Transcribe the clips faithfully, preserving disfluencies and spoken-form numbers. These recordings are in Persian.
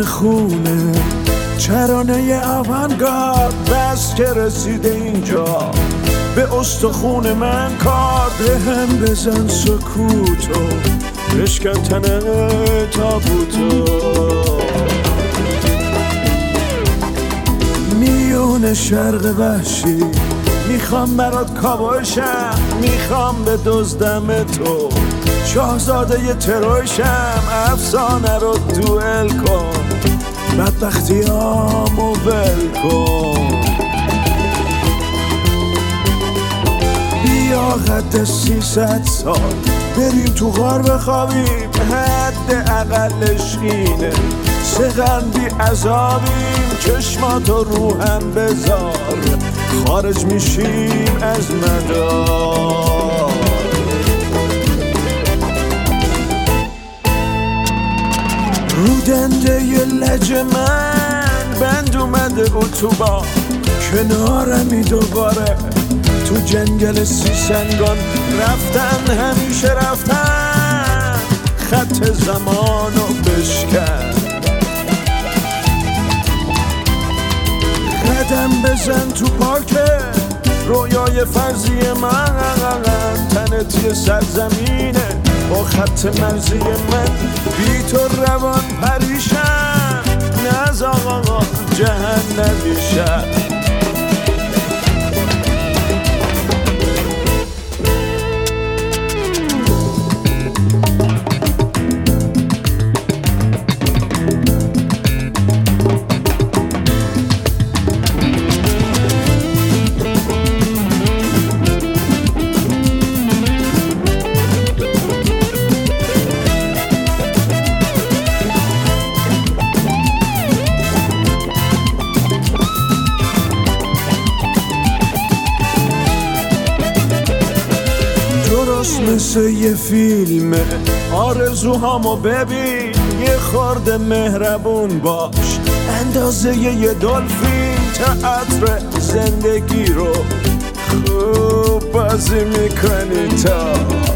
میون خونه چرانه اوانگارد بس که رسیده اینجا به استخون من کار به هم بزن سکوتو بشکن تنه تابوتو میون شرق وحشی میخوام برات کابوشم میخوام به دزدم تو شاهزاده ی تروشم افسانه رو دوئل کن بدبختیامو ول کن بیا قد سیصد سال بریم تو غار بخوابیم حد اقلش اینه سقن بی عذابیم چشماتو رو هم بذار خارج میشیم از مدار رو دنده ی لج من بند اومده اتوبان کنارمی دوباره تو جنگل سیسنگان رفتن همیشه رفتن خط زمانو بشکن قدم بزن تو پارک رویای فرضی من تنت یه سرزمینه با خط مرزی من بی تو روان پریشم نز آقا جهنمیشم مثل یه فیلمه آرزوهامو ببین یه خورده مهربون باش اندازه یه دلفین تئاتر زندگی رو خوب بازی میکنی تا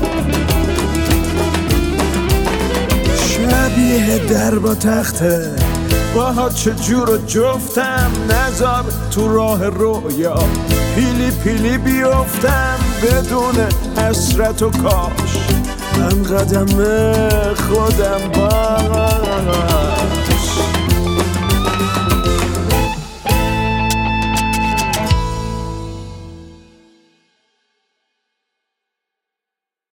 شبیه در با تخته باها چجور جفتم نذار تو راه رویا پیلی پیلی بیفتم بدون حسرت و کاش هم قدم خودم با